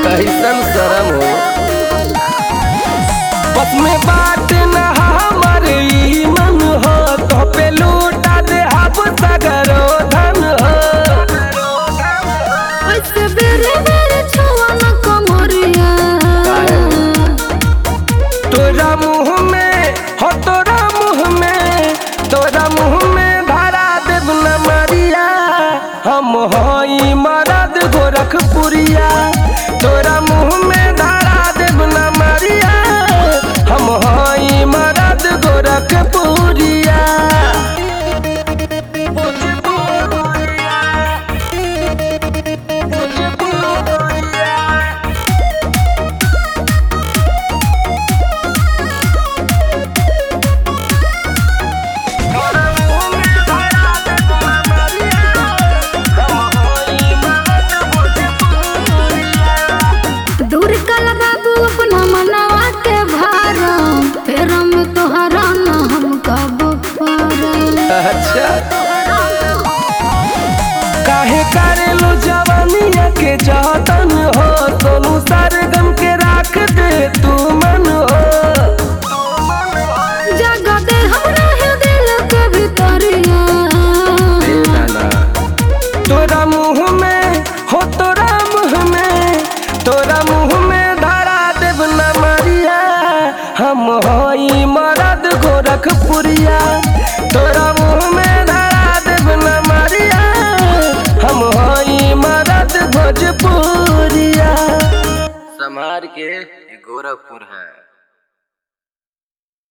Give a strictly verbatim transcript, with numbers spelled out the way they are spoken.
कैसन शरम हो। बस में बात न हमारे मन हो, तो पे लूटा दे अब सगरो धन हो। वैसे बेरे बेरे छुआ न कमरिया, तोरा मुँह में हो तोरा मुँह में, तोरा मुँह में धरा देव न मरिया। हम होई मरद गोरखपुरिया, तोरा मुँह में धरा देव न मरिया। हम होई मरद गोरखपुरिया। दूर कल बाबू अपना मनवा के भारम, फिर हम तोहरा न हम कब पारम। अच्छा काहे करेलो जवानिया के जतन हो, सोनू सरगम के राख दे तू मन हो। जगह दे हमरा है दिल के भितरिया, तोरा मुँह में हो तोरा मुँह में, तोरा मुँह में धरा देव न मरिया। हम होई मरद गोरखपुरिया, तोरा मुँह में धरा देव न मरिया। हम होई मरद भोजपुरिया। संभार के गोरखपुर है।